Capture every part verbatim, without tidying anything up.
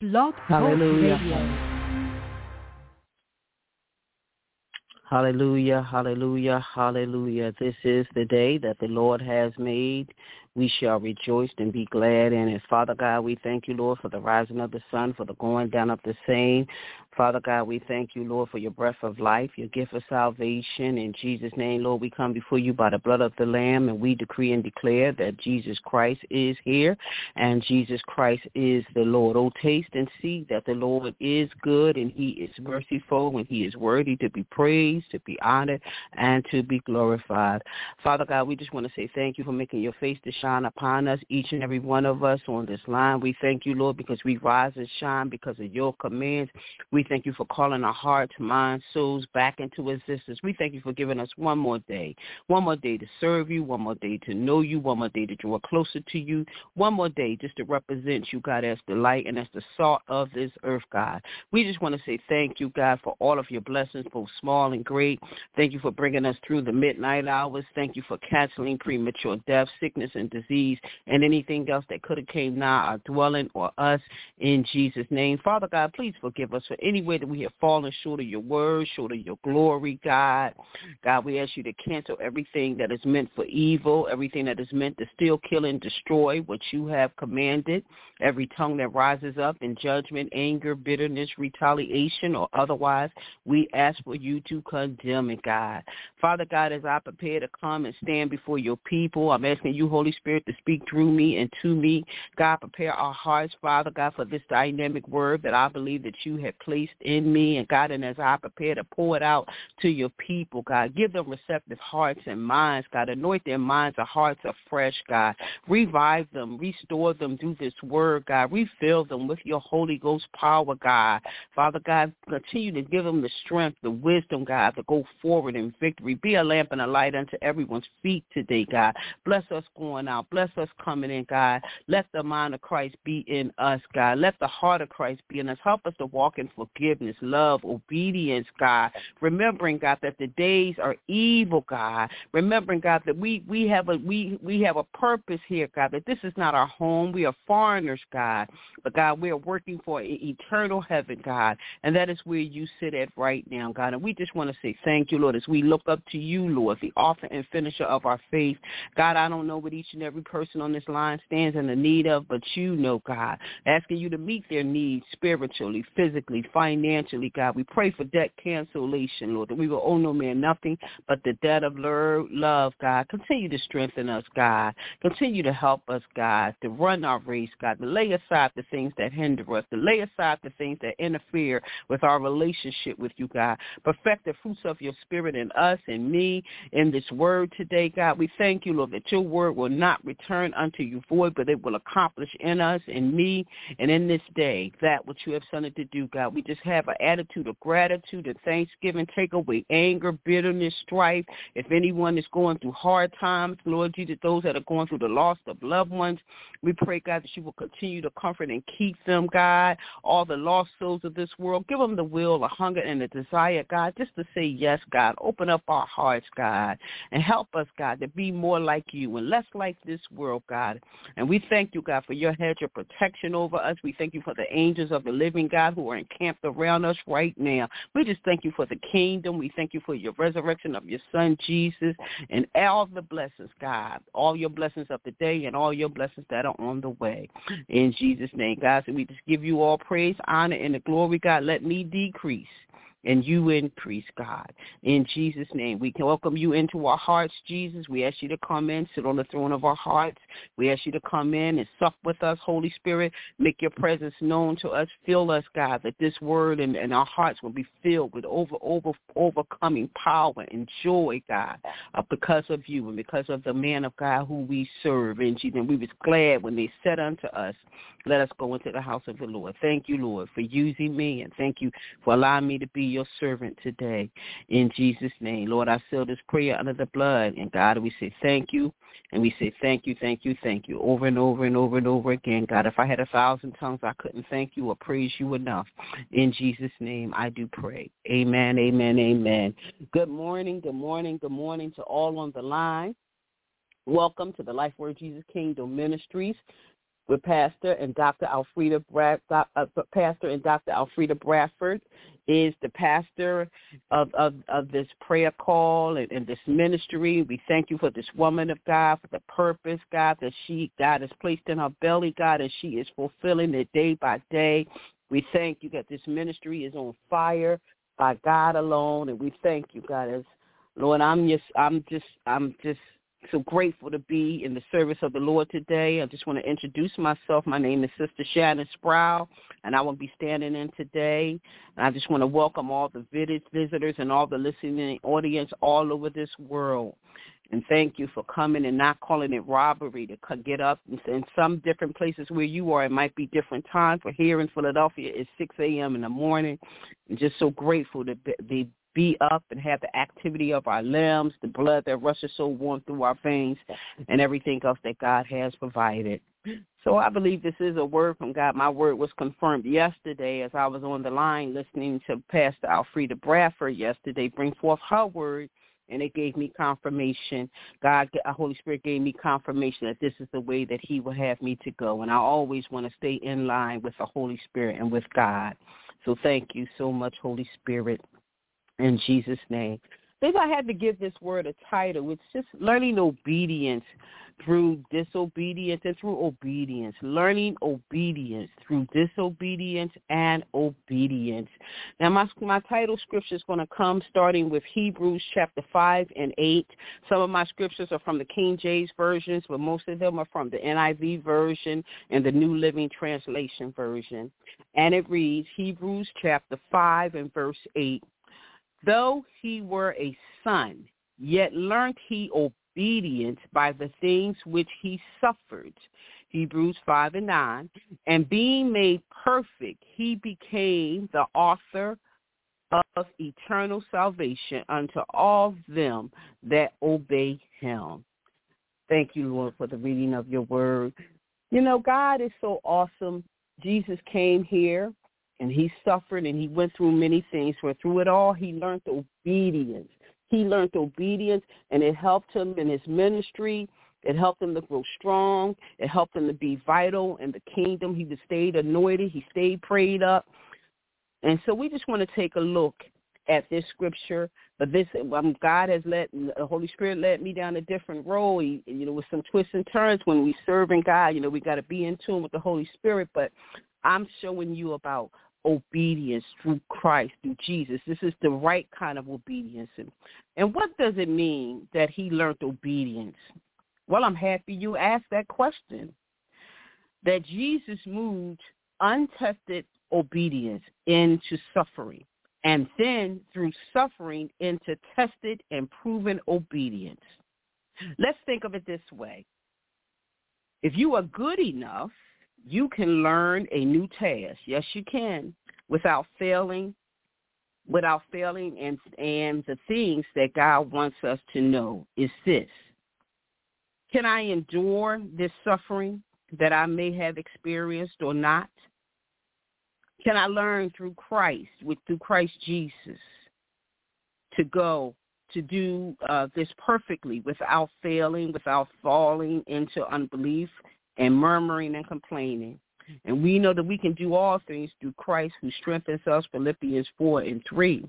Blog Talk Hallelujah. Radio. Hallelujah, hallelujah, hallelujah. This is the day that the Lord has made. We shall rejoice and be glad in it. Father God, we thank you, Lord, for the rising of the sun, for the going down of the same. Father God, we thank you, Lord, for your breath of life, your gift of salvation. In Jesus' name, Lord, we come before you by the blood of the Lamb, and we decree and declare that Jesus Christ is here, and Jesus Christ is the Lord. Oh, taste and see that the Lord is good, and he is merciful, and he is worthy to be praised, to be honored, and to be glorified. Father God, we just want to say thank you for making your face to shine upon us, each and every one of us on this line. We thank you, Lord, because we rise and shine because of your commands. We thank you for calling our hearts, minds, souls back into existence. We thank you for giving us one more day, one more day to serve you, one more day to know you, one more day to draw closer to you, one more day just to represent you, God, as the light and as the salt of this earth, God. We just want to say thank you, God, for all of your blessings, both small and great. Thank you for bringing us through the midnight hours. Thank you for canceling premature death, sickness, and disease, and anything else that could have came nigh our dwelling or us in Jesus' name. Father God, please forgive us for any way that we have fallen short of your word, short of your glory, God. God, we ask you to cancel everything that is meant for evil, everything that is meant to steal, kill, and destroy what you have commanded, every tongue that rises up in judgment, anger, bitterness, retaliation, or otherwise. We ask for you to condemn it, God. Father God, as I prepare to come and stand before your people, I'm asking you, Holy Spirit, to speak through me and to me. God, prepare our hearts, Father God, for this dynamic word that I believe that you have placed in me. And God, and as I prepare to pour it out to your people, God, give them receptive hearts and minds, God. Anoint their minds and hearts afresh, God. Revive them, restore them through this word, God. Refill them with your Holy Ghost power, God. Father God, continue to give them the strength, the wisdom, God, to go forward in victory. Be a lamp and a light unto everyone's feet today, God. Bless us going out. Bless us coming in, God. Let the mind of Christ be in us, God. Let the heart of Christ be in us. Help us to walk in forgiveness, love, obedience, God. Remembering, God, that the days are evil, God. Remembering, God, that we, we have a we we have a purpose here, God, that this is not our home. We are foreigners, God. But, God, we are working for an eternal heaven, God. And that is where you sit at right now, God. And we just want to say thank you, Lord, as we look up to you, Lord, the author and finisher of our faith. God, I don't know what each and every person on this line stands in the need of, but you know, God, asking you to meet their needs spiritually, physically, financially, God. We pray for debt cancellation, Lord, that we will owe no man nothing but the debt of love, God. Continue to strengthen us, God. Continue to help us, God, to run our race, God, to lay aside the things that hinder us, to lay aside the things that interfere with our relationship with you, God. Perfect the fruits of your spirit in us and me in this word today, God. We thank you, Lord, that your word will not return unto you void, but it will accomplish in us and me and in this day that which you have sent it to do, God. We just have an attitude of gratitude and thanksgiving. Take away anger, bitterness, strife. If anyone is going through hard times, Lord Jesus, those that are going through the loss of loved ones, we pray, God, that you will continue to comfort and keep them, God. All the lost souls of this world, give them the will, the hunger, and the desire, God, just to say yes, God. Open up our hearts, God, and help us, God, to be more like you and less like this world, God. And we thank you, God, for your hedge of protection over us. We thank you for the angels of the living God who are encamped around us right now. We just thank you for the kingdom. We thank you for your resurrection of your son, Jesus, and all the blessings, God, all your blessings of the day and all your blessings that are on the way. In Jesus' name, God, so we just give you all praise, honor, and the glory, God. Let me decrease and you increase, God. In Jesus' name, we can welcome you into our hearts, Jesus. We ask you to come in, sit on the throne of our hearts. We ask you to come in and sup with us, Holy Spirit. Make your presence known to us. Fill us, God, that this word and, and our hearts will be filled with over, over, overcoming power and joy, God, uh, because of you and because of the man of God who we serve. In Jesus' name, we was glad when they said unto us, let us go into the house of the Lord. Thank you, Lord, for using me, and thank you for allowing me to be your servant today. In Jesus' name, Lord, I seal this prayer under the blood. And God, we say thank you, and we say thank you, thank you, thank you, over and over and over and over again. God, if I had a thousand tongues, I couldn't thank you or praise you enough. In Jesus' name, I do pray. Amen, amen, amen. Good morning, good morning, good morning to all on the line. Welcome to the Life Word Jesus Kingdom Ministries. with Pastor and Doctor Alfreda Brad, uh, Pastor and Doctor Alfreda Bradford is the pastor of, of, of this prayer call and, and this ministry. We thank you for this woman of God, for the purpose, God, that she, God, has placed in her belly, God, and she is fulfilling it day by day. We thank you that this ministry is on fire by God alone, and we thank you, God, as Lord, I'm just, I'm just, I'm just so grateful to be in the service of the Lord today. I just want to introduce myself. My name is Sister Shannon Sproul, and I will be standing in today. And I just want to welcome all the visitors and all the listening audience all over this world. And thank you for coming and not calling it robbery to get up. In some different places where you are, it might be different time. For here in Philadelphia, it's six a.m. in the morning. I'm just so grateful to be be up and have the activity of our limbs, the blood that rushes so warm through our veins, and everything else that God has provided. So I believe this is a word from God. My word was confirmed yesterday as I was on the line listening to Pastor Alfreda Bradford yesterday bring forth her word, and it gave me confirmation. God, the Holy Spirit gave me confirmation that this is the way that he will have me to go, and I always want to stay in line with the Holy Spirit and with God. So thank you so much, Holy Spirit. In Jesus' name. If I had to give this word a title, it's just learning obedience through disobedience and through obedience. Learning obedience through disobedience and obedience. Now, my, my title scripture is going to come starting with Hebrews chapter five and eight. Some of my scriptures are from the King James versions, but most of them are from the N I V version and the New Living Translation version. And it reads, Hebrews chapter five and verse eight. Though he were a son, yet learned he obedience by the things which he suffered. Hebrews five and nine. And being made perfect, he became the author of eternal salvation unto all them that obey him. Thank you, Lord, for the reading of your word. You know, God is so awesome. Jesus came here. And he suffered and he went through many things. For through it all, he learned obedience. He learned obedience, and it helped him in his ministry. It helped him to grow strong. It helped him to be vital in the kingdom. He stayed anointed. He stayed prayed up. And so we just want to take a look at this scripture. But this, um, God has let, the Holy Spirit led me down a different road, he, you know, with some twists and turns. When we serving God, you know, we got to be in tune with the Holy Spirit. But I'm showing you about obedience through Christ, through Jesus. This is the right kind of obedience. And, and what does it mean that he learned obedience? Well, I'm happy you asked that question. That Jesus moved untested obedience into suffering, and then through suffering into tested and proven obedience. Let's think of it this way. If you are good enough, you can learn a new task. Yes, you can, without failing, without failing. And, and the things that God wants us to know is this. Can I endure this suffering that I may have experienced or not? Can I learn through Christ, with through Christ Jesus, to go, to do uh, this perfectly without failing, without falling into unbelief and murmuring and complaining? And we know that we can do all things through Christ who strengthens us, Philippians four and three.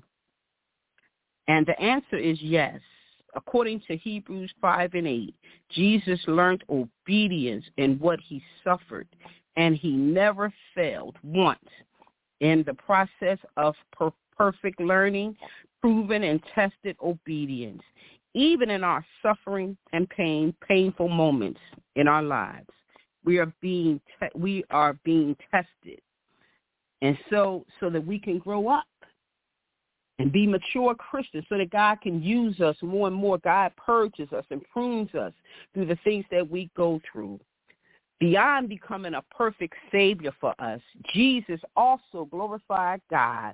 And the answer is yes. According to Hebrews five and eight, Jesus learned obedience in what he suffered, and he never failed once in the process of per- perfect learning, proven and tested obedience, even in our suffering and pain, painful moments in our lives. We are being te- we are being tested, and so so that we can grow up and be mature Christians, so that God can use us more and more. God purges us and prunes us through the things that we go through. Beyond becoming a perfect Savior for us, Jesus also glorified God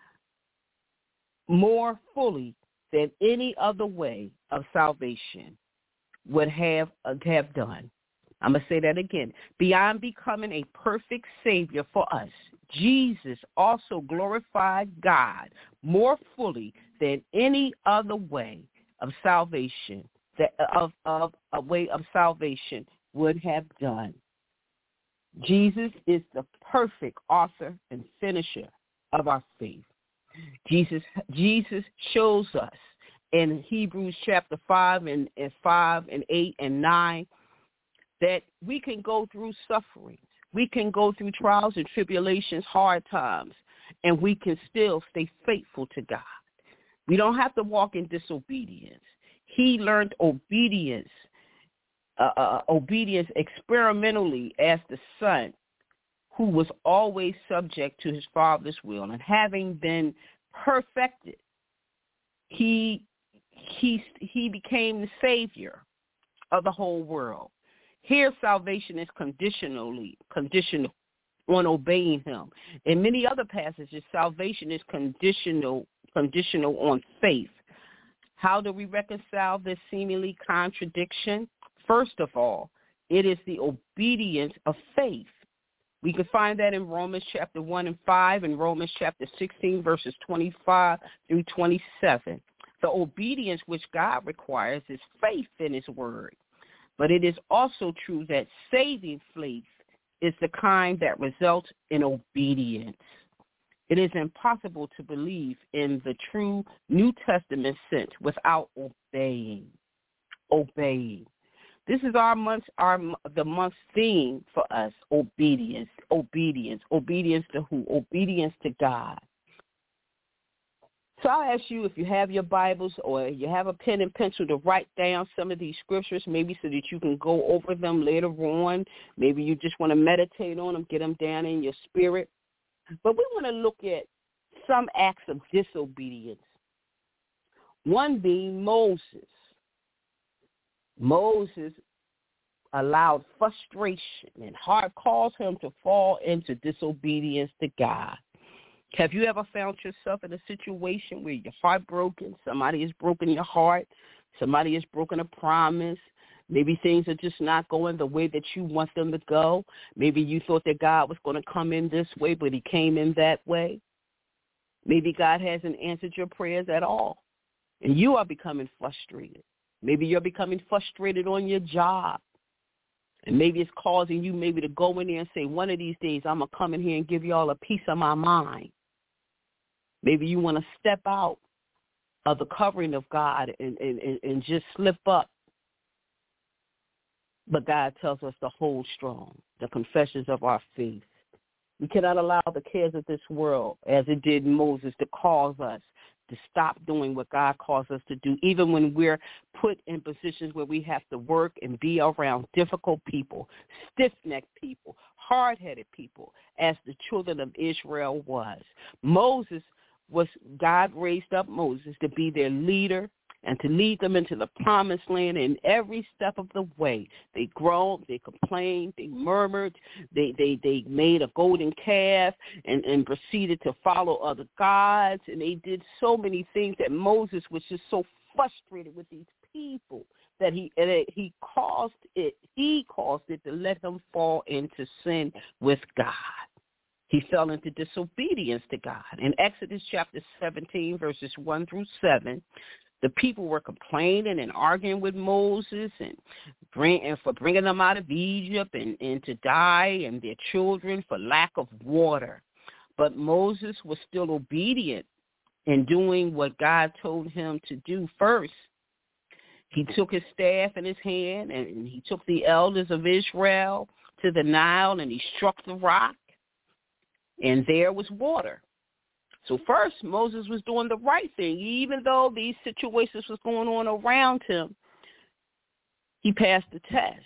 more fully than any other way of salvation would have, uh, have done. I'm going to say that again. Beyond becoming a perfect Savior for us, Jesus also glorified God more fully than any other way of salvation, that of, of a way of salvation would have done. Jesus is the perfect author and finisher of our faith. Jesus, Jesus shows us in Hebrews chapter five and, and five and eight and nine that we can go through sufferings. We can go through trials and tribulations, hard times, and we can still stay faithful to God. We don't have to walk in disobedience. He learned obedience, uh, uh, obedience experimentally as the son who was always subject to his Father's will. And having been perfected, he he he became the Savior of the whole world. Here, salvation is conditionally conditional on obeying him. In many other passages, salvation is conditional conditional on faith. How do we reconcile this seemingly contradiction? First of all, it is the obedience of faith. We can find that in Romans chapter one and five and Romans chapter sixteen, verses twenty-five through twenty-seven. The obedience which God requires is faith in his word. But it is also true that saving faith is the kind that results in obedience. It is impossible to believe in the true New Testament sense without obeying. Obeying. This is our month, our the month's theme for us: obedience, obedience, obedience to who? Obedience to God. So I'll ask you, if you have your Bibles or you have a pen and pencil, to write down some of these scriptures, maybe so that you can go over them later on. Maybe you just want to meditate on them, get them down in your spirit. But we want to look at some acts of disobedience. One being Moses. Moses allowed frustration and hard caused him to fall into disobedience to God. Have you ever found yourself in a situation where you're heartbroken? Somebody has broken your heart. Somebody has broken a promise. Maybe things are just not going the way that you want them to go. Maybe you thought that God was going to come in this way, but he came in that way. Maybe God hasn't answered your prayers at all, and you are becoming frustrated. Maybe you're becoming frustrated on your job, and maybe it's causing you maybe to go in there and say, one of these days I'm going to come in here and give you all a piece of my mind. Maybe you want to step out of the covering of God and, and, and just slip up. But God tells us to hold strong, the confessions of our faith. We cannot allow the cares of this world, as it did Moses, to cause us to stop doing what God calls us to do, even when we're put in positions where we have to work and be around difficult people, stiff-necked people, hard-headed people, as the children of Israel was. Moses was, God raised up Moses to be their leader and to lead them into the promised land. And every step of the way, they groaned, they complained, they murmured, they they, they made a golden calf and, and proceeded to follow other gods. And they did so many things that Moses was just so frustrated with these people that he that he caused it, he caused it to let him fall into sin with God. He fell into disobedience to God. In Exodus chapter seventeen, verses one through seven, the people were complaining and arguing with Moses and, bring, and for bringing them out of Egypt and, and to die, and their children for lack of water. But Moses was still obedient in doing what God told him to do first. He took his staff in his hand, and he took the elders of Israel to the Nile, and he struck the rock, and there was water. So first, Moses was doing the right thing. Even though these situations was going on around him, he passed the test.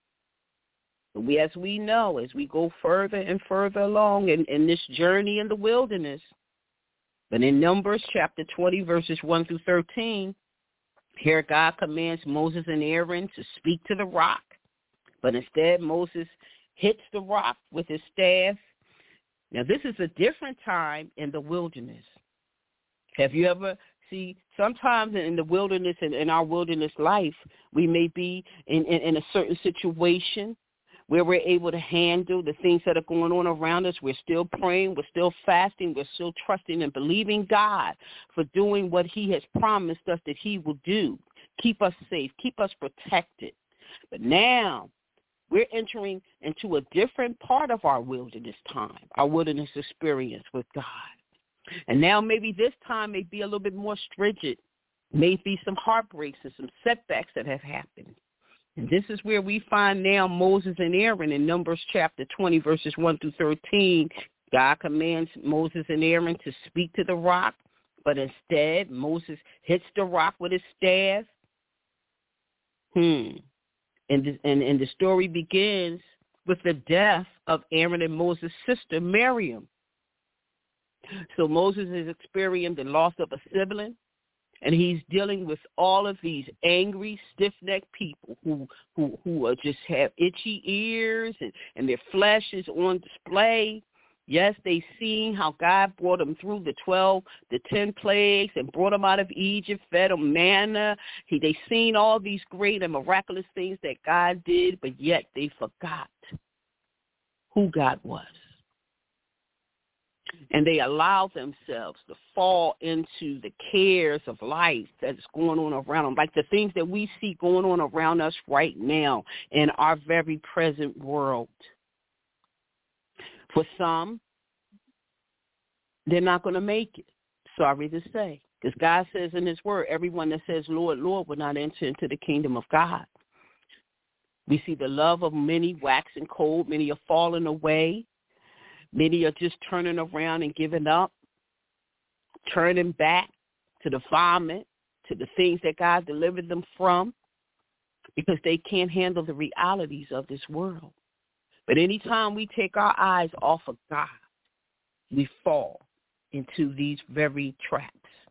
But we, as we know, as we go further and further along in, in this journey in the wilderness, but in Numbers chapter twenty, verses one through thirteen, here God commands Moses and Aaron to speak to the rock. But instead, Moses hits the rock with his staff. Now, this is a different time in the wilderness. Have you ever, see, sometimes in the wilderness, in, in our wilderness life, we may be in, in, in a certain situation where we're able to handle the things that are going on around us. We're still praying. We're still fasting. We're still trusting and believing God for doing what he has promised us that he will do. Keep us safe. Keep us protected. But now, We're entering into a different part of our wilderness time, our wilderness experience with God. And now maybe this time may be a little bit more stringent, maybe some heartbreaks and some setbacks that have happened. And this is where we find now Moses and Aaron in Numbers chapter twenty, verses one through thirteen. God commands Moses and Aaron to speak to the rock, but instead Moses hits the rock with his staff. Hmm. And the, and, and the story begins with the death of Aaron and Moses' sister, Miriam. So Moses has experienced the loss of a sibling, and he's dealing with all of these angry, stiff-necked people who who who are just have itchy ears, and, and their flesh is on display. Yes, they seen how God brought them through the twelve, the ten plagues, and brought them out of Egypt, fed them manna. He, they seen all these great and miraculous things that God did, but yet they forgot who God was. And they allowed themselves to fall into the cares of life that's going on around them, like the things that we see going on around us right now in our very present world. For some, they're not going to make it, sorry to say, because God says in his word, everyone that says, Lord, Lord, will not enter into the kingdom of God. We see the love of many waxing cold. Many are falling away. Many are just turning around and giving up, turning back to the vomit, to the things that God delivered them from, because they can't handle the realities of this world. But anytime we take our eyes off of God, we fall into these very traps.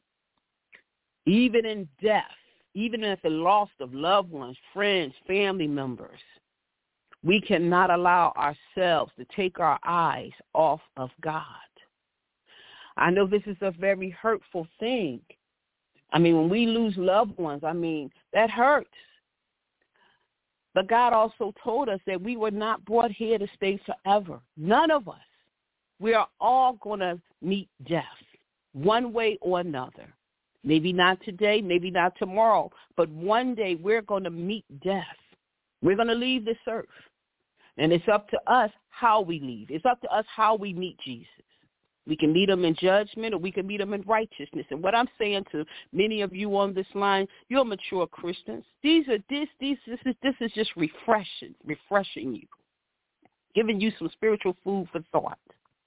Even in death, even at the loss of loved ones, friends, family members, we cannot allow ourselves to take our eyes off of God. I know this is a very hurtful thing. I mean, when we lose loved ones, I mean, that hurts. But God also told us that we were not brought here to stay forever. None of us. We are all going to meet death one way or another. Maybe not today, maybe not tomorrow, but one day we're going to meet death. We're going to leave this earth. And it's up to us how we leave. It's up to us how we meet Jesus. We can meet him in judgment, or we can meet him in righteousness. And what I'm saying to many of you on this line, you're mature Christians. These are this, these, this is this is just refreshing, refreshing you, giving you some spiritual food for thought.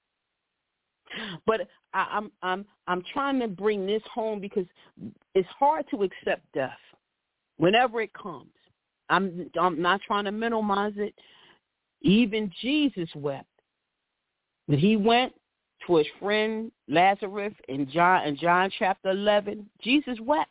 But I, I'm I'm I'm trying to bring this home because it's hard to accept death whenever it comes. I'm I'm not trying to minimize it. Even Jesus wept when he went to his friend Lazarus in John in John chapter eleven. Jesus wept.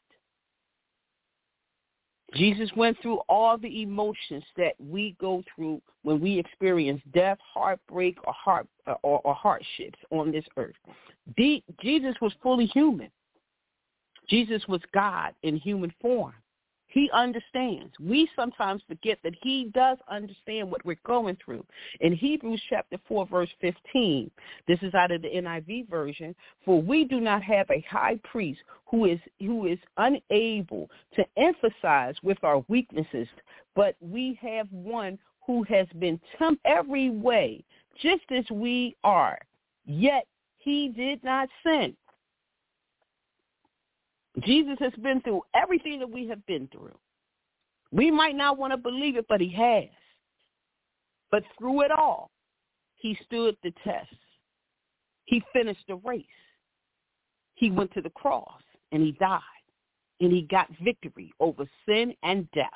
Jesus went through all the emotions that we go through when we experience death, heartbreak, or heart or, or hardships on this earth. The, Jesus was fully human. Jesus was God in human form. He understands. We sometimes forget that he does understand what we're going through. In Hebrews chapter four, verse fifteen, this is out of the N I V version, for we do not have a high priest who is who is unable to emphasize with our weaknesses, but we have one who has been tempted every way, just as we are, yet he did not sin. Jesus has been through everything that we have been through. We might not want to believe it, but he has. But through it all, he stood the test. He finished the race. He went to the cross, and he died, and he got victory over sin and death.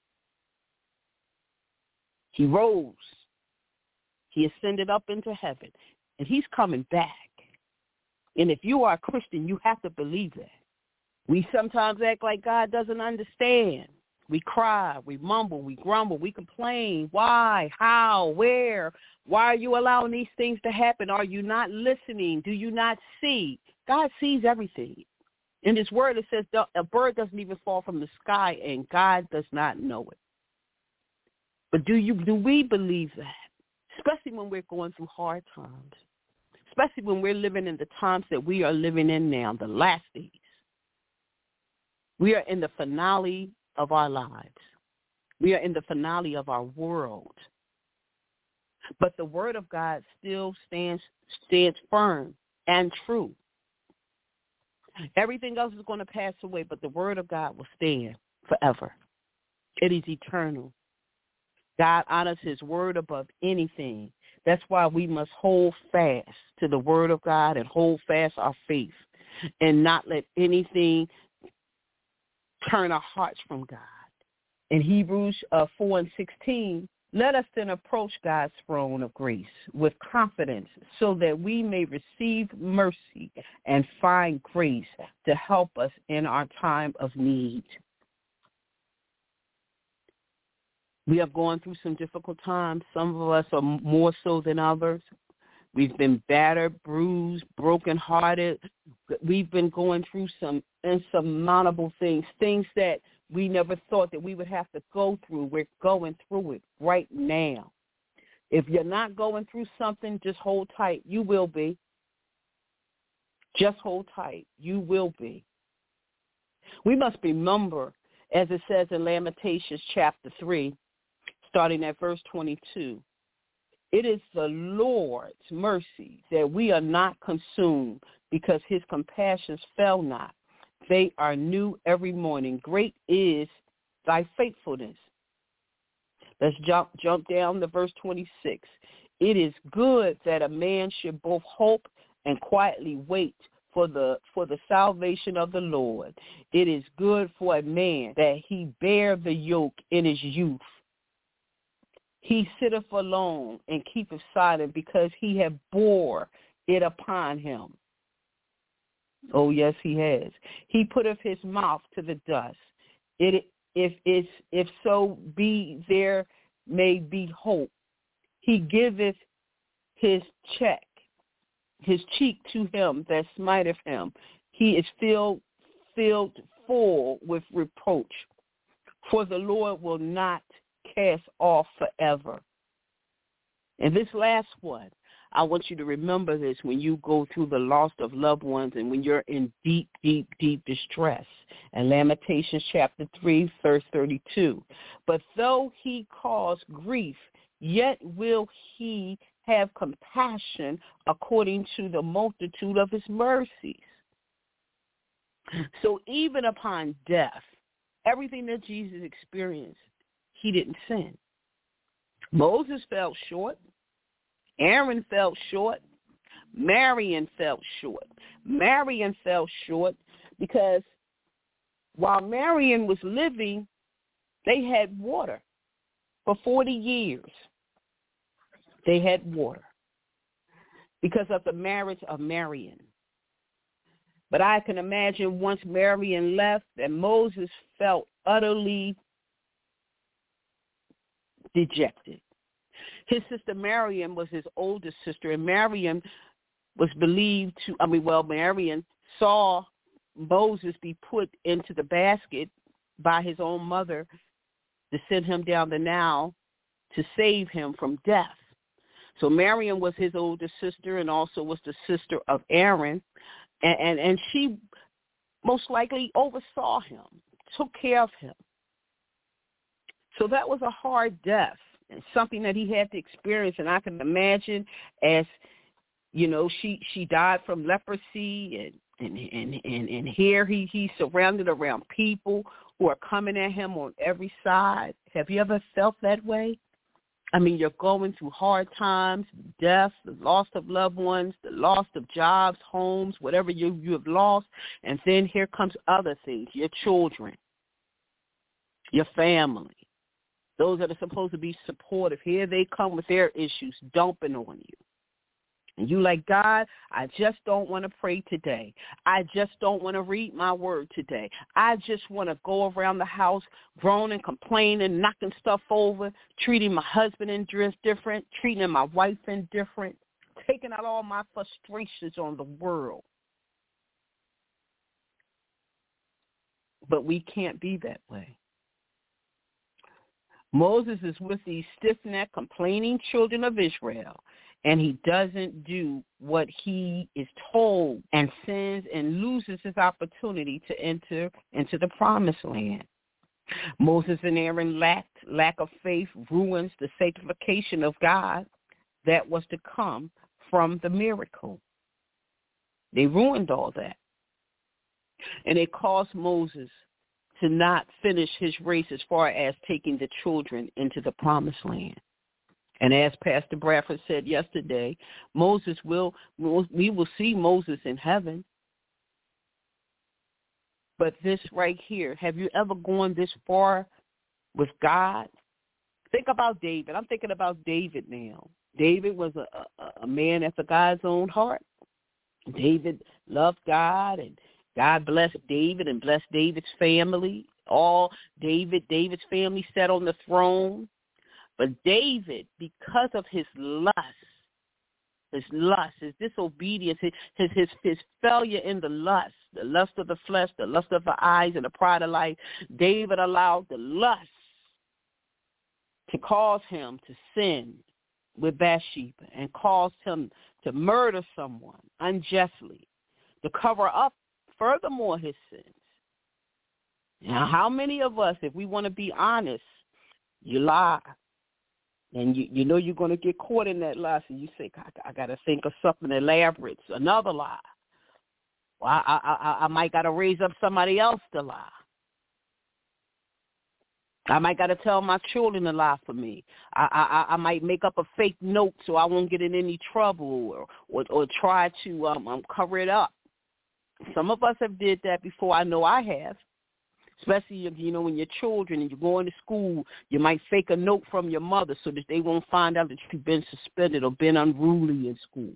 He rose. He ascended up into heaven, and he's coming back. And if you are a Christian, you have to believe that. We sometimes act like God doesn't understand. We cry, we mumble, we grumble, we complain. Why? How? Where? Why are you allowing these things to happen? Are you not listening? Do you not see? God sees everything. In his word, it says a bird doesn't even fall from the sky, and God does not know it. But do you? Do we believe that? Especially when we're going through hard times. Especially when we're living in the times that we are living in now, the last days. We are in the finale of our lives. We are in the finale of our world. But the word of God still stands stands firm and true. Everything else is going to pass away, but the word of God will stand forever. It is eternal. God honors his word above anything. That's why we must hold fast to the word of God and hold fast our faith and not let anything turn our hearts from God. In Hebrews uh, four and sixteen, let us then approach God's throne of grace with confidence so that we may receive mercy and find grace to help us in our time of need. We are going through some difficult times. Some of us are more so than others. We've been battered, bruised, brokenhearted. We've been going through some insurmountable things, things that we never thought that we would have to go through. We're going through it right now. If you're not going through something, just hold tight. You will be. Just hold tight. You will be. We must remember, as it says in Lamentations chapter three, starting at verse twenty-two, it is the Lord's mercy that we are not consumed, because his compassions fail not. They are new every morning. Great is thy faithfulness. Let's jump jump down to verse twenty-six. It is good that a man should both hope and quietly wait for the for the salvation of the Lord. It is good for a man that he bear the yoke in his youth. He sitteth alone and keepeth silent, because he have bore it upon him. Oh, yes, he has. He putteth his mouth to the dust. It, if, if, if so be there may be hope. He giveth his check, his cheek to him that smiteth him. He is filled, filled full with reproach. For the Lord will not cast off forever. And this last one, I want you to remember this when you go through the loss of loved ones and when you're in deep, deep, deep distress. And Lamentations chapter three, verse thirty-two. But though he cause grief, yet will he have compassion according to the multitude of his mercies. So even upon death, everything that Jesus experienced, he didn't sin. Moses fell short. Aaron fell short. Marion fell short. Marion fell short because while Marion was living, they had water for forty years. They had water because of the marriage of Marion. But I can imagine once Marion left that Moses felt utterly dejected. His sister Mariam was his oldest sister, and Mariam was believed to, I mean, well, Mariam saw Moses be put into the basket by his own mother to send him down the Nile to save him from death. So Mariam was his oldest sister and also was the sister of Aaron, and, and, and she most likely oversaw him, took care of him. So that was a hard death, and something that he had to experience. And I can imagine as, you know, she, she died from leprosy, and, and, and, and, and here he, he's surrounded around people who are coming at him on every side. Have you ever felt that way? I mean, you're going through hard times, death, the loss of loved ones, the loss of jobs, homes, whatever you, you have lost. And then here comes other things, your children, your family. Those that are supposed to be supportive, here they come with their issues dumping on you. And you like, God, I just don't want to pray today. I just don't want to read my word today. I just want to go around the house groaning, complaining, knocking stuff over, treating my husband indifferent, treating my wife indifferent, taking out all my frustrations on the world. But we can't be that way. Moses is with these stiff-necked, complaining children of Israel, and he doesn't do what he is told and sins and loses his opportunity to enter into the promised land. Moses and Aaron lacked lack of faith ruins the sanctification of God. that was to come from the miracle. They ruined all that. And it caused Moses to not finish his race as far as taking the children into the promised land. And as Pastor Bradford said yesterday, Moses will, we will see Moses in heaven. But this right here, have you ever gone this far with God? Think about David. I'm thinking about David now. David was a, a, a man after God's own heart. David loved God, and God blessed David and blessed David's family. All David, David's family sat on the throne. But David, because of his lust, his lust, his disobedience, his, his, his, his failure in the lust, the lust of the flesh, the lust of the eyes, and the pride of life, David allowed the lust to cause him to sin with Bathsheba and caused him to murder someone unjustly, to cover up furthermore his sins. Now, how many of us, if we want to be honest, you lie, and you, you know you're going to get caught in that lie, so you say, I, I got to think of something elaborate, another lie. Well, I, I, I, I might got to raise up somebody else to lie. I might got to tell my children to lie for me. I, I I might make up a fake note so I won't get in any trouble, or or, or try to um, um cover it up. Some of us have did that before. I know I have. Especially if, you know, when you're children and you're going to school, you might fake a note from your mother so that they won't find out that you've been suspended or been unruly in school.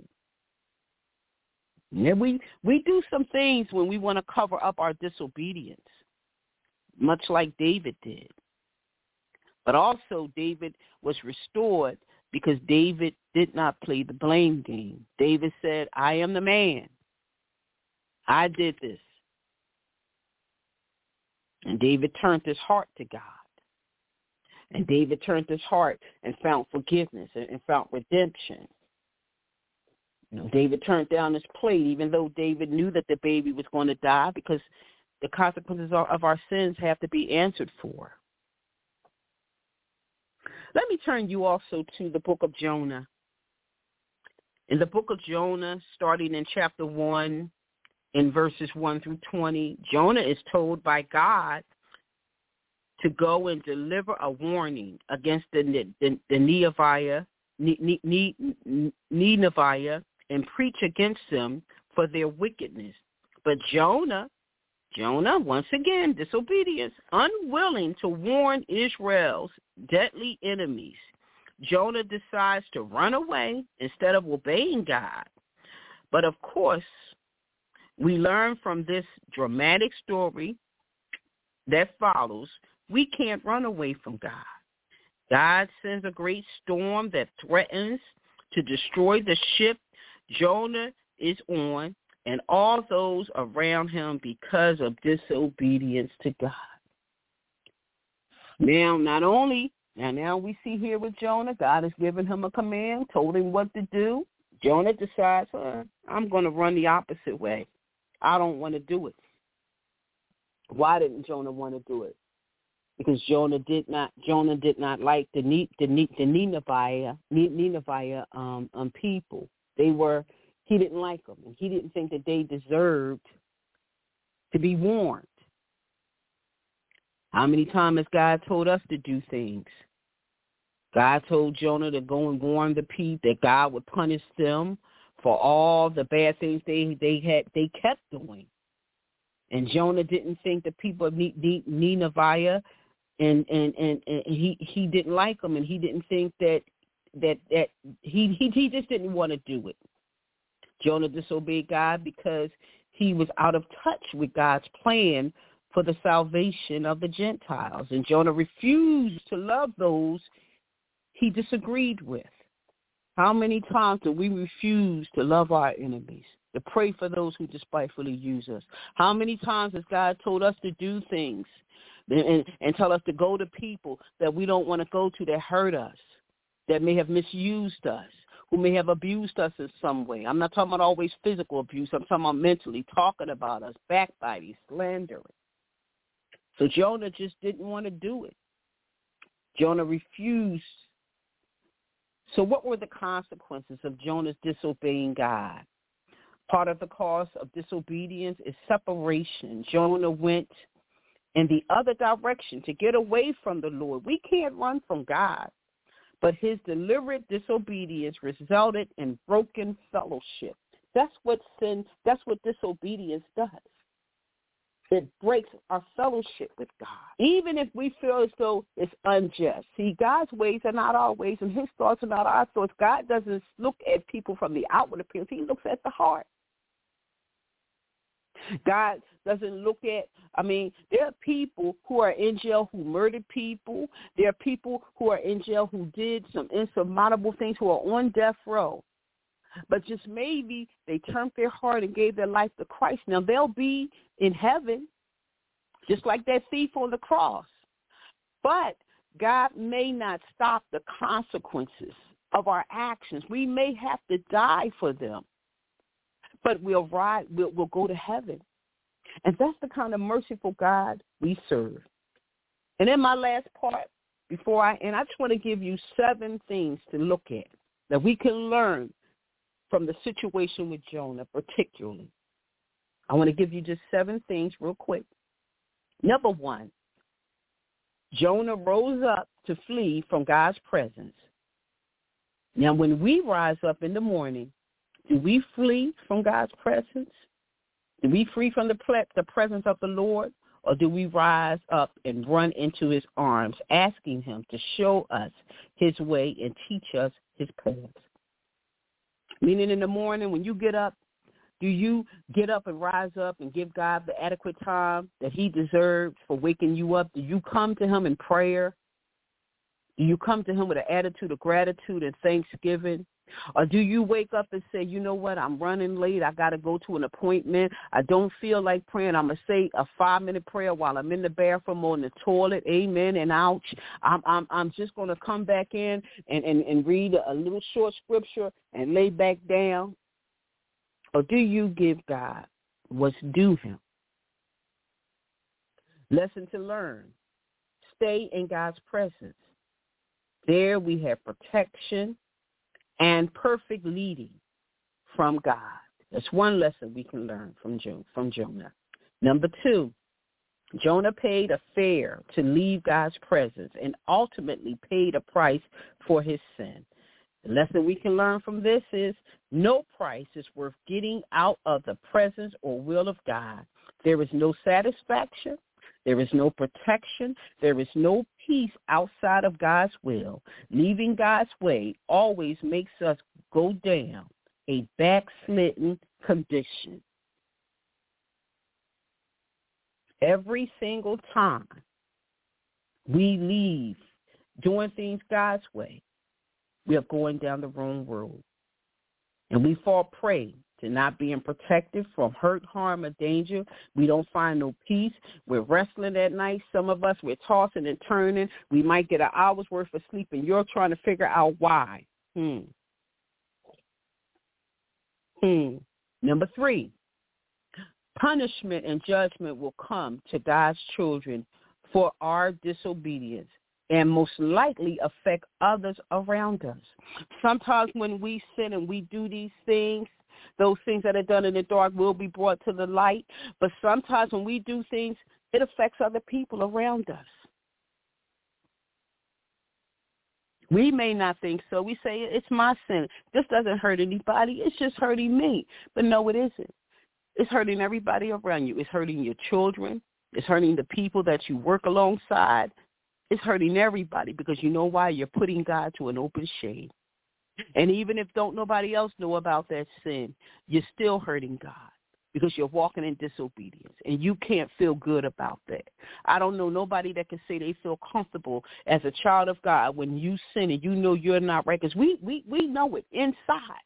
Yeah, we, we do some things when we want to cover up our disobedience, much like David did. But also David was restored because David did not play the blame game. David said, I am the man. I did this. And David turned his heart to God. And David turned his heart and found forgiveness and, and found redemption. You know, David turned down his plate, even though David knew that the baby was going to die, because the consequences of our sins have to be answered for. Let me turn you also to the book of Jonah. In the book of Jonah, starting in chapter one, in verses one through twenty, Jonah is told by God to go and deliver a warning against the, the, the Nineveh, Nineveh and preach against them for their wickedness. But Jonah, Jonah, once again, disobedience, unwilling to warn Israel's deadly enemies, Jonah decides to run away instead of obeying God. But of course, we learn from this dramatic story that follows, we can't run away from God. God sends a great storm that threatens to destroy the ship Jonah is on and all those around him because of disobedience to God. Now, not only, now, now we see here with Jonah, God has given him a command, told him what to do. Jonah decides, uh, I'm going to run the opposite way. I don't want to do it. Why didn't Jonah want to do it? Because Jonah did not. Jonah did not like the the, the Nineveh Nineveh um, um, people. They were. He didn't like them, and he didn't think that they deserved to be warned. How many times has God told us to do things? God told Jonah to go and warn the people that God would punish them for all the bad things they, they had they kept doing. And Jonah didn't think the people of Nineveh, and, and, and, and he, he didn't like them, and he didn't think that that that he, he he just didn't want to do it. Jonah disobeyed God because he was out of touch with God's plan for the salvation of the Gentiles. And Jonah refused to love those he disagreed with. How many times do we refuse to love our enemies, to pray for those who despitefully use us? How many times has God told us to do things and, and, and tell us to go to people that we don't want to go to, that hurt us, that may have misused us, who may have abused us in some way? I'm not talking about always physical abuse. I'm talking about mentally, talking about us, backbiting, slandering. So Jonah just didn't want to do it. Jonah refused So what were the consequences of Jonah's disobeying God? Part of the cause of disobedience is separation. Jonah went in the other direction to get away from the Lord. We can't run from God, but his deliberate disobedience resulted in broken fellowship. That's what sin, that's what disobedience does. It breaks our fellowship with God, even if we feel as though it's unjust. See, God's ways are not our ways, and his thoughts are not our thoughts. God doesn't look at people from the outward appearance. He looks at the heart. God doesn't look at, I mean, there are people who are in jail who murdered people. There are people who are in jail who did some insurmountable things, who are on death row. But just maybe they turned their heart and gave their life to Christ. Now, they'll be in heaven, just like that thief on the cross. But God may not stop the consequences of our actions. We may have to die for them, but we'll ride, we'll, we'll go to heaven. And that's the kind of merciful God we serve. And in my last part, before I end, I just want to give you seven things to look at that we can learn from the situation with Jonah particularly. I want to give you just seven things real quick. Number one, Jonah rose up to flee from God's presence. Now, when we rise up in the morning, do we flee from God's presence? Do we flee from the, ple- the presence of the Lord? Or do we rise up and run into his arms, asking him to show us his way and teach us his paths? Meaning in the morning when you get up, do you get up and rise up and give God the adequate time that he deserves for waking you up? Do you come to him in prayer? Do you come to him with an attitude of gratitude and thanksgiving? Or do you wake up and say, you know what, I'm running late. I got to go to an appointment. I don't feel like praying. I'm going to say a five-minute prayer while I'm in the bathroom or in the toilet. Amen and ouch. I'm I'm, I'm just going to come back in and, and, and read a little short scripture and lay back down. Or do you give God what's due him? Lesson to learn. Stay in God's presence. There we have protection and perfect leading from God. That's one lesson we can learn from Jo- from Jonah. Number two, Jonah paid a fare to leave God's presence and ultimately paid a price for his sin. The lesson we can learn from this is no price is worth getting out of the presence or will of God. There is no satisfaction. There is no protection. There is no peace outside of God's will. Leaving God's way always makes us go down a backslidden condition. Every single time we leave doing things God's way, we are going down the wrong road. And we fall prey to not being protected from hurt, harm, or danger. We don't find no peace. We're wrestling at night. Some of us, we're tossing and turning. We might get an hour's worth of sleep, and you're trying to figure out why. Hmm. Hmm. Number three, punishment and judgment will come to God's children for our disobedience and most likely affect others around us. Sometimes when we sin and we do these things, those things that are done in the dark will be brought to the light. But sometimes when we do things, it affects other people around us. We may not think so. We say, it's my sin. This doesn't hurt anybody. It's just hurting me. But no, it isn't. It's hurting everybody around you. It's hurting your children. It's hurting the people that you work alongside. It's hurting everybody because you know why? You're putting God to an open shame. And even if don't nobody else know about that sin, you're still hurting God because you're walking in disobedience, and you can't feel good about that. I don't know nobody that can say they feel comfortable as a child of God when you sin and you know you're not right, because we, we, we know it inside.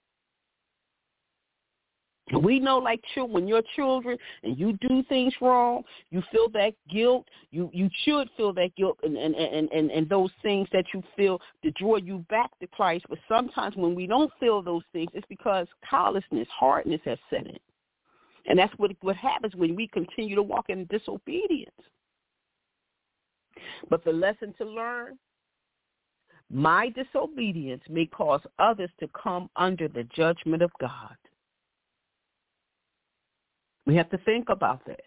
We know, like children, when you're children and you do things wrong, you feel that guilt. You you should feel that guilt and, and, and, and, and those things that you feel to draw you back to Christ. But sometimes when we don't feel those things, it's because callousness, hardness has set in. And that's what, what happens when we continue to walk in disobedience. But the lesson to learn, My disobedience may cause others to come under the judgment of God. We have to think about that.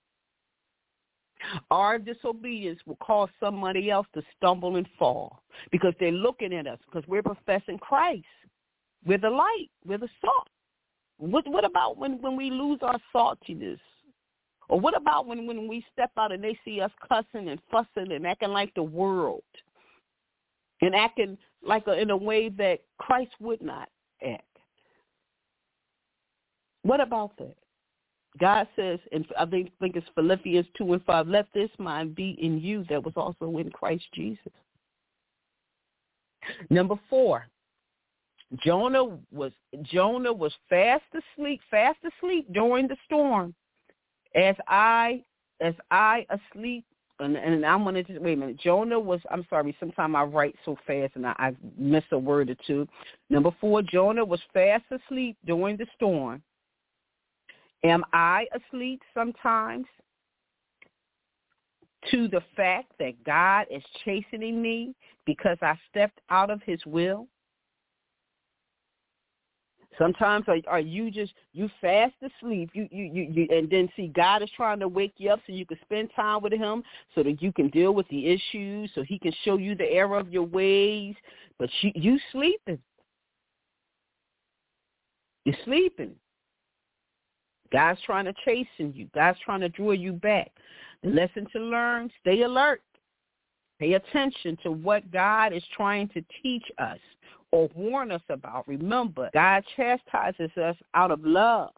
Our disobedience will cause somebody else to stumble and fall because they're looking at us because we're professing Christ. We're the light. We're the salt. What, what about when, when we lose our saltiness? Or what about when, when we step out and they see us cussing and fussing and acting like the world and acting like a, in a way that Christ would not act? What about that? God says, and I think, think it's Philippians two and five, let this mind be in you that was also in Christ Jesus. Number four, Jonah was Jonah was fast asleep, fast asleep during the storm. As I, as I asleep, and, and I'm going to just, wait a minute. Jonah was, I'm sorry, sometimes I write so fast and I, I miss a word or two. Number four, Jonah was fast asleep during the storm. Am I asleep sometimes to the fact that God is chastening me because I stepped out of his will? Sometimes are, are you just, you fast asleep, you, you, you, you, and then see God is trying to wake you up so you can spend time with him so that you can deal with the issues, so he can show you the error of your ways, but you, you sleeping. You're sleeping. God's trying to chasten you. God's trying to draw you back. The lesson to learn, stay alert. Pay attention to what God is trying to teach us or warn us about. Remember, God chastises us out of love.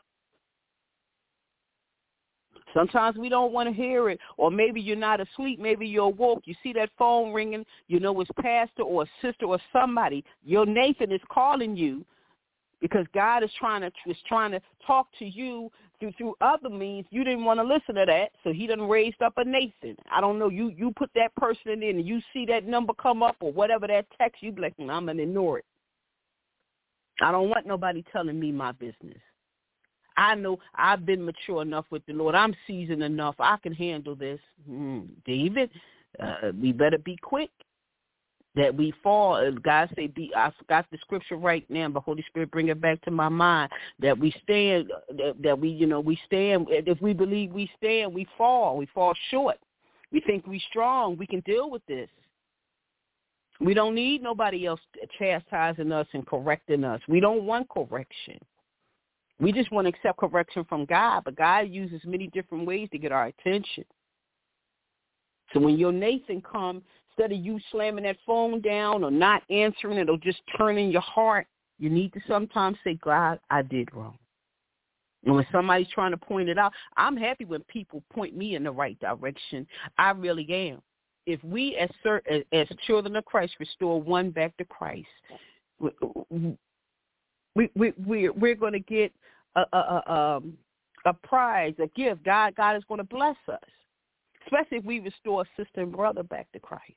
Sometimes we don't want to hear it, or maybe you're not asleep. Maybe you're woke. You see that phone ringing. You know it's pastor or sister or somebody. Your Nathan is calling you. Because God is trying to is trying to talk to you through through other means. You didn't want to listen to that, so he done raised up a Nathan. I don't know. You you put that person in, and you see that number come up or whatever that text, you be like, I'm gonna ignore it. I don't want nobody telling me my business. I know I've been mature enough with the Lord. I'm seasoned enough. I can handle this. Hmm. David, uh, we better be quick. That we fall, God say, be, I forgot the scripture right now, but Holy Spirit bring it back to my mind, that we stand, that, that we, you know, we stand, if we believe we stand, we fall, we fall short. We think we strong, we can deal with this. We don't need nobody else chastising us and correcting us. We don't want correction. We just want to accept correction from God, but God uses many different ways to get our attention. So when your Nathan comes, instead of you slamming that phone down or not answering it or just turning your heart, you need to sometimes say, God, I did wrong. And when somebody's trying to point it out, I'm happy when people point me in the right direction. I really am. If we as, as children of Christ restore one back to Christ, we, we, we, we're, we're going to get a, a, a, um, a prize, a gift. God, God is going to bless us. Especially if we restore a sister and brother back to Christ.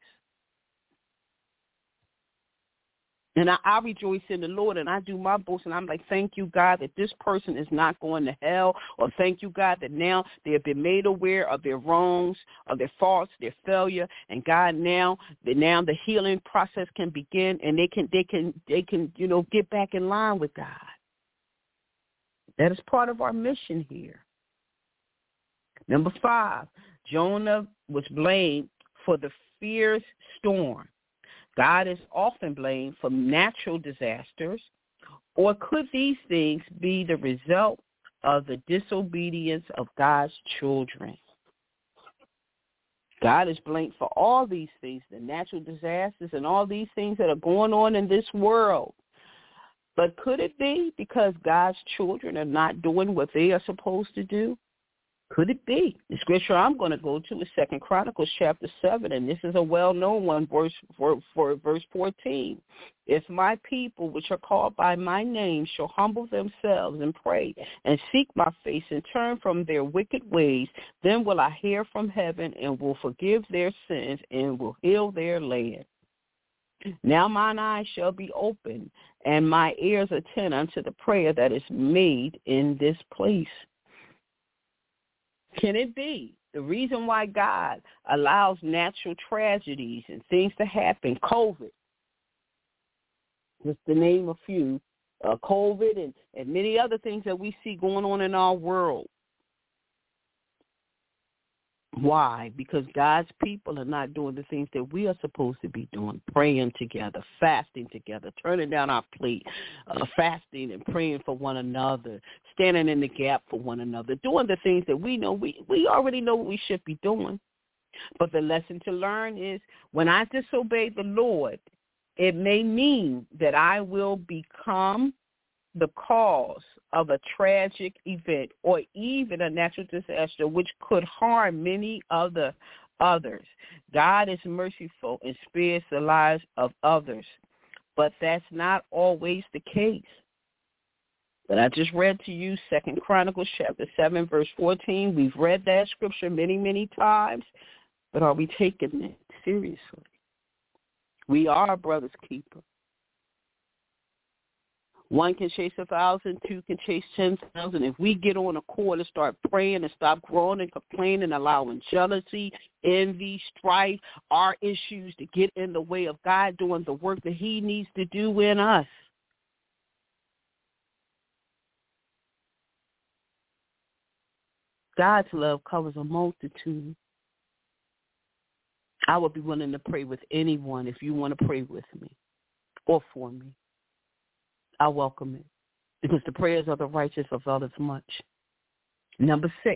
And I, I rejoice in the Lord, and I do my boast, and I'm like, thank you, God, that this person is not going to hell, or thank you, God, that now they have been made aware of their wrongs, of their faults, their failure, and God, now that now the healing process can begin, and they can, they can, they can, you know, get back in line with God. That is part of our mission here. Number five. Jonah was blamed for the fierce storm. God is often blamed for natural disasters, or could these things be the result of the disobedience of God's children? God is blamed for all these things, the natural disasters and all these things that are going on in this world. But could it be because God's children are not doing what they are supposed to do? Could it be? The scripture I'm going to go to is Second Chronicles chapter seven, and this is a well-known one, verse for, for verse fourteen. If my people, which are called by my name, shall humble themselves and pray and seek my face and turn from their wicked ways, then will I hear from heaven and will forgive their sins and will heal their land. Now mine eyes shall be open, and my ears attend unto the prayer that is made in this place. Can it be the reason why God allows natural tragedies and things to happen, COVID, just to name a few, uh, COVID and, and many other things that we see going on in our world. Why? Because God's people are not doing the things that we are supposed to be doing, praying together, fasting together, turning down our plate, uh, fasting and praying for one another, standing in the gap for one another, doing the things that we know, we, we already know what we should be doing. But the lesson to learn is when I disobey the Lord, it may mean that I will become the cause of a tragic event or even a natural disaster which could harm many of the others. God is merciful and spares the lives of others, but that's not always the case. But I just read to you Second Chronicles chapter seven, verse fourteen. We've read that scripture many, many times, but are we taking it seriously? We are a brother's keeper. One can chase a thousand, two can chase ten thousand. If we get on a cord and start praying and stop groaning, complaining, allowing jealousy, envy, strife, our issues to get in the way of God doing the work that he needs to do in us. God's love covers a multitude. I would be willing to pray with anyone if you want to pray with me or for me. I welcome it because the prayers of the righteous avail as much. Number six,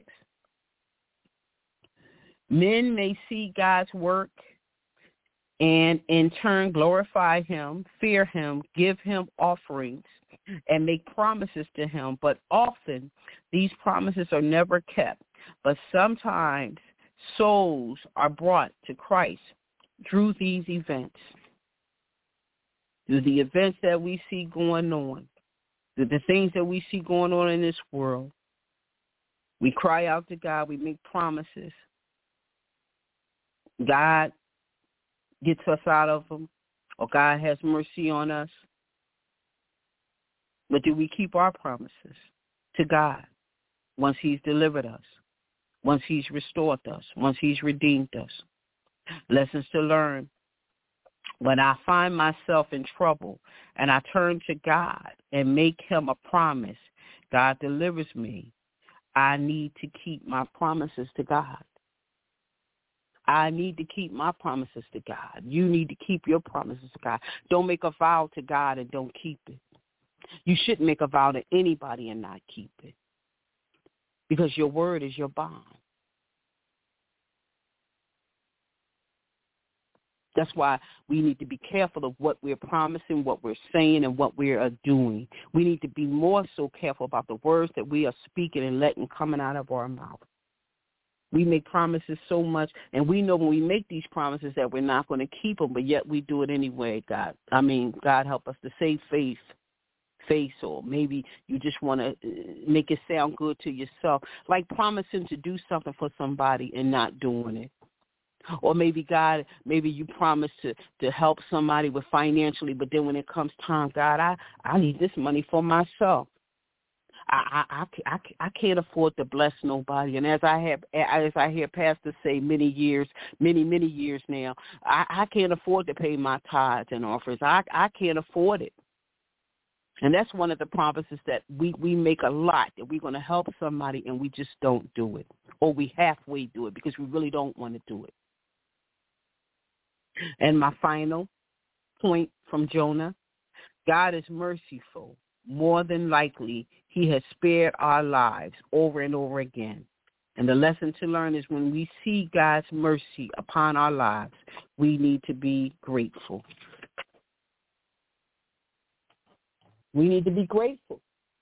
men may see God's work and in turn glorify him, fear him, give him offerings, and make promises to him. But often these promises are never kept. But sometimes souls are brought to Christ through these events. Through the events that we see going on, through the things that we see going on in this world. We cry out to God. We make promises. God gets us out of them, or God has mercy on us. But do we keep our promises to God once he's delivered us, once he's restored us, once he's redeemed us? Lessons to learn. When I find myself in trouble and I turn to God and make him a promise, God delivers me. I need to keep my promises to God. I need to keep my promises to God. You need to keep your promises to God. Don't make a vow to God and don't keep it. You shouldn't make a vow to anybody and not keep it, because your word is your bond. That's why we need to be careful of what we're promising, what we're saying, and what we are doing. We need to be more so careful about the words that we are speaking and letting coming out of our mouth. We make promises so much, and we know when we make these promises that we're not going to keep them, but yet we do it anyway, God. I mean, God help us to save faith, face, or maybe you just want to make it sound good to yourself, like promising to do something for somebody and not doing it. Or maybe, God, maybe you promise to, to help somebody with financially, but then when it comes time, God, I, I need this money for myself. I, I, I, I can't afford to bless nobody. And as I have, as I hear pastors say many years, many, many years now, I, I can't afford to pay my tithes and offerings. I, I can't afford it. And that's one of the promises that we, we make a lot, that we're going to help somebody and we just don't do it. Or we halfway do it because we really don't want to do it. And my final point from Jonah, God is merciful. More than likely, he has spared our lives over and over again. And the lesson to learn is when we see God's mercy upon our lives, we need to be grateful. We need to be grateful.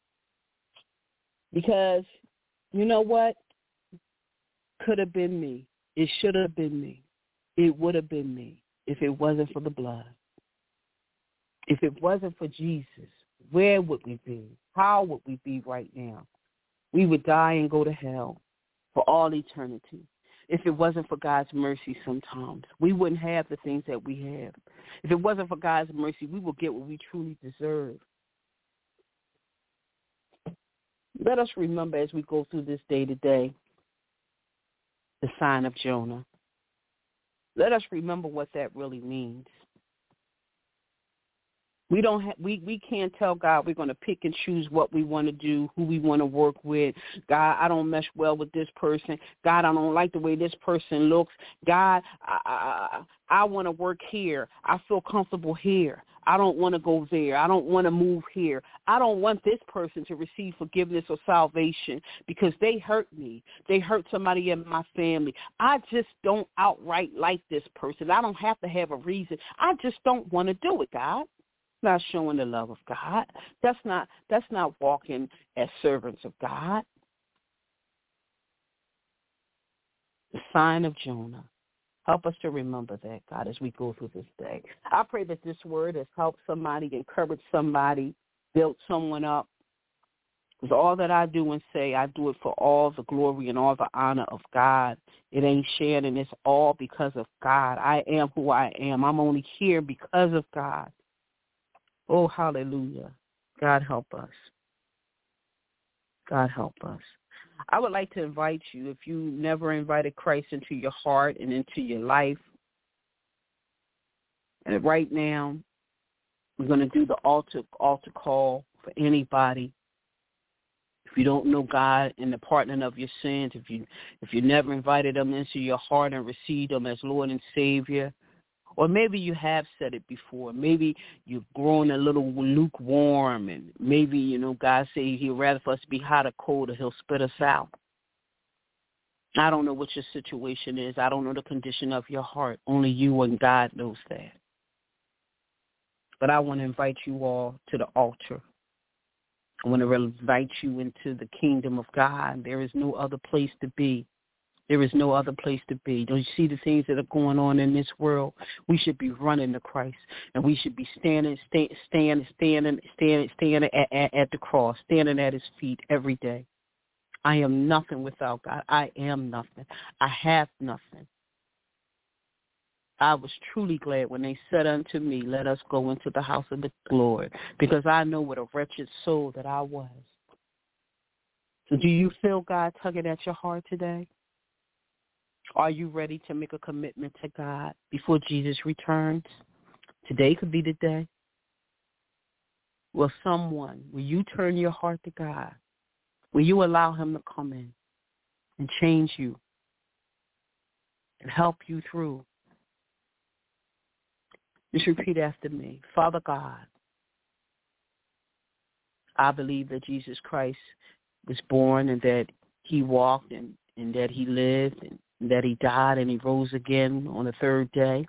Because, you know what? Could have been me. It should have been me. It would have been me if it wasn't for the blood. If it wasn't for Jesus, where would we be? How would we be right now? We would die and go to hell for all eternity. If it wasn't for God's mercy sometimes, we wouldn't have the things that we have. If it wasn't for God's mercy, we will get what we truly deserve. Let us remember as we go through this day to day, the sign of Jonah. Let us remember what that really means. We don't have, we, we can't tell God we're going to pick and choose what we want to do, who we want to work with. God, I don't mesh well with this person. God, I don't like the way this person looks. God, I, I, I want to work here. I feel comfortable here. I don't want to go there. I don't want to move here. I don't want this person to receive forgiveness or salvation because they hurt me. They hurt somebody in my family. I just don't outright like this person. I don't have to have a reason. I just don't want to do it, God. Not showing the love of God. That's not that's not walking as servants of God. The sign of Jonah. Help us to remember that, God, as we go through this day. I pray that this word has helped somebody, encouraged somebody, built someone up. Because all that I do and say, I do it for all the glory and all the honor of God. It ain't Shannon. It's all because of God. I am who I am. I'm only here because of God. Oh, hallelujah. God help us. God help us. I would like to invite you, if you never invited Christ into your heart and into your life, and right now we're going to do the altar altar call for anybody. If you don't know God and the pardoning of your sins, if you if you never invited Him into your heart and received Him as Lord and Savior, or maybe you have said it before. Maybe you've grown a little lukewarm, and maybe, you know, God says He'd rather for us to be hot or cold or He'll spit us out. I don't know what your situation is. I don't know the condition of your heart. Only you and God knows that. But I want to invite you all to the altar. I want to invite you into the kingdom of God. There is no other place to be. There is no other place to be. Don't you see the things that are going on in this world? We should be running to Christ, and we should be standing, stand, standing, standing, standing, standing at, at, at the cross, standing at His feet every day. I am nothing without God. I am nothing. I have nothing. I was truly glad when they said unto me, let us go into the house of the Lord, because I know what a wretched soul that I was. So do you feel God tugging at your heart today? Are you ready to make a commitment to God before Jesus returns? Today could be the day. Will someone, will you turn your heart to God? Will you allow Him to come in and change you and help you through? Just repeat after me. Father God, I believe that Jesus Christ was born and that He walked and, and that He lived and that He died and He rose again on the third day.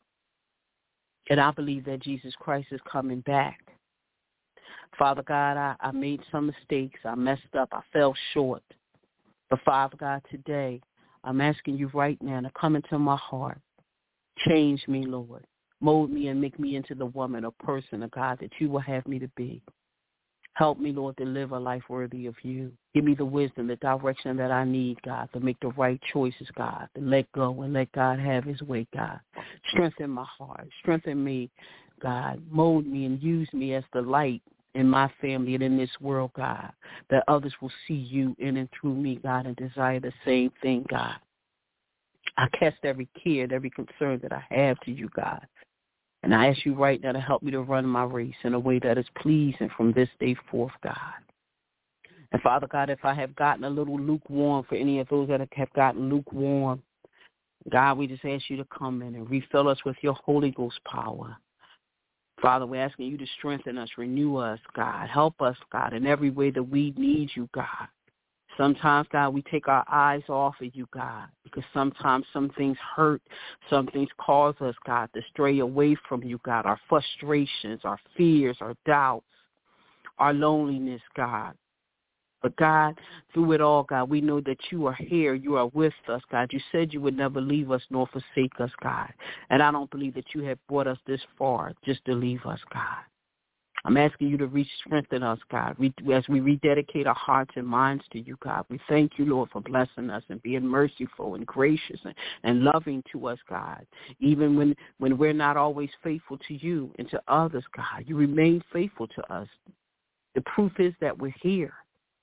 And I believe that Jesus Christ is coming back. Father God, I, I made some mistakes. I messed up. I fell short. But Father God, today I'm asking you right now to come into my heart. Change me, Lord. Mold me and make me into the woman or person, of God, that you will have me to be. Help me, Lord, to live a life worthy of you. Give me the wisdom, the direction that I need, God, to make the right choices, God, to let go and let God have His way, God. Strengthen my heart. Strengthen me, God. Mold me and use me as the light in my family and in this world, God, that others will see you in and through me, God, and desire the same thing, God. I cast every care and every concern that I have to you, God. And I ask you right now to help me to run my race in a way that is pleasing from this day forth, God. And Father God, if I have gotten a little lukewarm, for any of those that have gotten lukewarm, God, we just ask you to come in and refill us with your Holy Ghost power. Father, we're asking you to strengthen us, renew us, God. Help us, God, in every way that we need you, God. Sometimes, God, we take our eyes off of you, God, because sometimes some things hurt. Some things cause us, God, to stray away from you, God, our frustrations, our fears, our doubts, our loneliness, God. But, God, through it all, God, we know that you are here. You are with us, God. You said you would never leave us nor forsake us, God. And I don't believe that you have brought us this far just to leave us, God. I'm asking you to re-strengthen us, God, as we rededicate our hearts and minds to you, God. We thank you, Lord, for blessing us and being merciful and gracious and, and loving to us, God. Even when, when we're not always faithful to you and to others, God, you remain faithful to us. The proof is that we're here.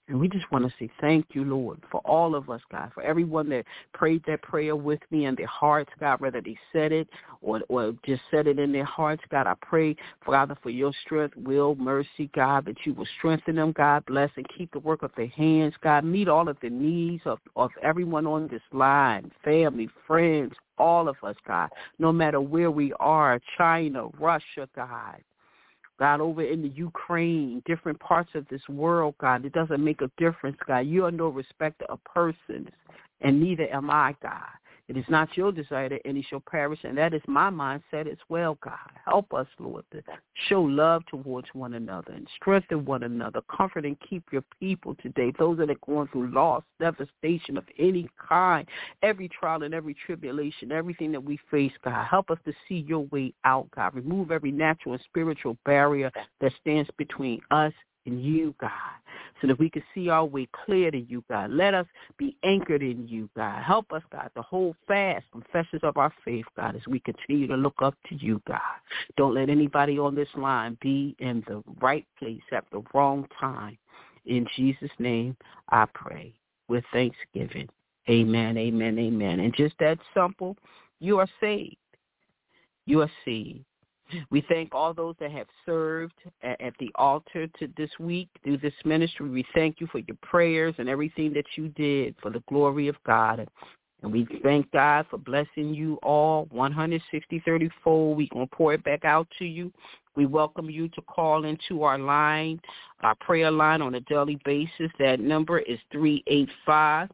And we just want to say thank you, Lord, for all of us, God, for everyone that prayed that prayer with me in their hearts, God, whether they said it or, or just said it in their hearts. God, I pray, Father, for your strength, will, mercy, God, that you will strengthen them, God, bless and keep the work of their hands, God, meet all of the needs of, of everyone on this line, family, friends, all of us, God, no matter where we are, China, Russia, God. God, over in the Ukraine, different parts of this world, God, it doesn't make a difference, God. You are no respecter of persons, and neither am I, God. It is not your desire that any shall perish, and that is my mindset as well, God. Help us, Lord, to show love towards one another and strengthen one another. Comfort and keep your people today, those that are going through loss, devastation of any kind, every trial and every tribulation, everything that we face, God. Help us to see your way out, God. Remove every natural and spiritual barrier that stands between us in you, God, so that we can see our way clear to you, God. Let us be anchored in you, God. Help us, God, to hold fast confessions of our faith, God, as we continue to look up to you, God. Don't let anybody on this line be in the right place at the wrong time. In Jesus' name, I pray with thanksgiving. Amen, amen, amen. And just that simple, you are saved. You are saved. We thank all those that have served at, at the altar to this week through this ministry. We thank you for your prayers and everything that you did for the glory of God. And we thank God for blessing you all one hundred sixty, thirty-fold. We're going to pour it back out to you. We welcome you to call into our line, our prayer line on a daily basis. That number is three eight five,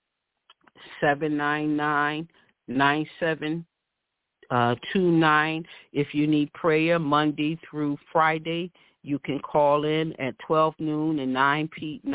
seven nine nine, nine seven Uh, two nine. If you need prayer Monday through Friday, you can call in at twelve noon and nine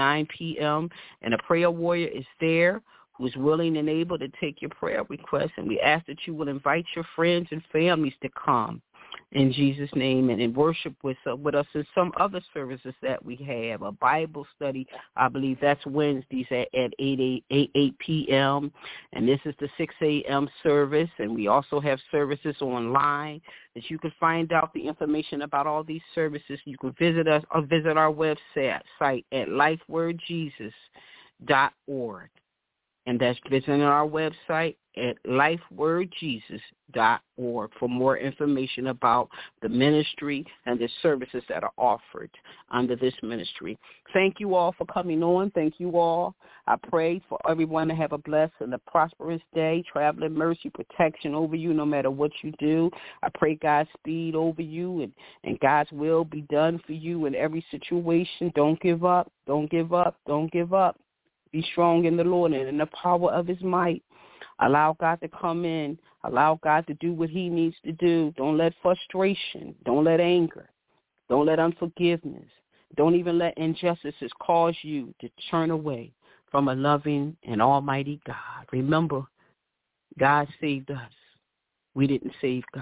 p.m. And a prayer warrior is there who is willing and able to take your prayer requests. And we ask that you will invite your friends and families to come in Jesus' name and in worship with, uh, with us in some other services that we have. A Bible study, I believe that's Wednesdays at, at eight p.m. And this is the six a.m. service. And we also have services online that you can find out the information about all these services. You can visit us or visit our website site at life word jesus dot org. And that's visiting our website at life word jesus dot org for more information about the ministry and the services that are offered under this ministry. Thank you all for coming on. Thank you all. I pray for everyone to have a blessed and a prosperous day, traveling mercy, protection over you no matter what you do. I pray God's speed over you and, and God's will be done for you in every situation. Don't give up. Don't give up. Don't give up. Be strong in the Lord and in the power of his might. Allow God to come in. Allow God to do what he needs to do. Don't let frustration, don't let anger, don't let unforgiveness, don't even let injustices cause you to turn away from a loving and almighty God. Remember, God saved us. We didn't save God.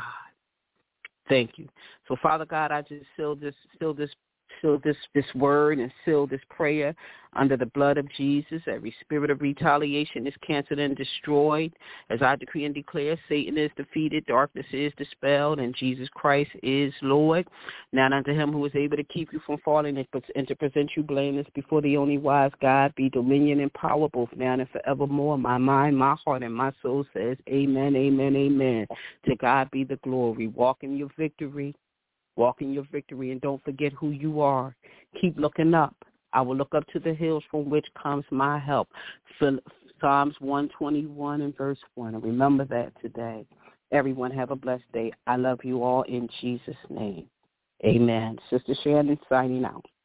Thank you. So, Father God, I just seal this, seal this Seal this, this word and seal this prayer under the blood of Jesus. Every spirit of retaliation is canceled and destroyed. As I decree and declare, Satan is defeated, darkness is dispelled, and Jesus Christ is Lord. Now unto him who is able to keep you from falling and to present you blameless before the only wise God be dominion and power both now and forevermore. My mind, my heart, and my soul says amen, amen, amen. To God be the glory. Walk in your victory. Walk in your victory, and don't forget who you are. Keep looking up. I will look up to the hills from which comes my help. Psalms one twenty-one and verse one. And remember that today. Everyone have a blessed day. I love you all in Jesus' name. Amen. Sister Shannon signing out.